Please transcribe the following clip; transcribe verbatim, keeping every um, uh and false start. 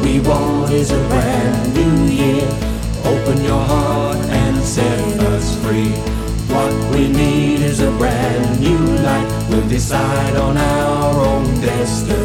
we want is a brand new year. Open your heart and set us free. What we need is a brand new life. We'll decide on our own destiny.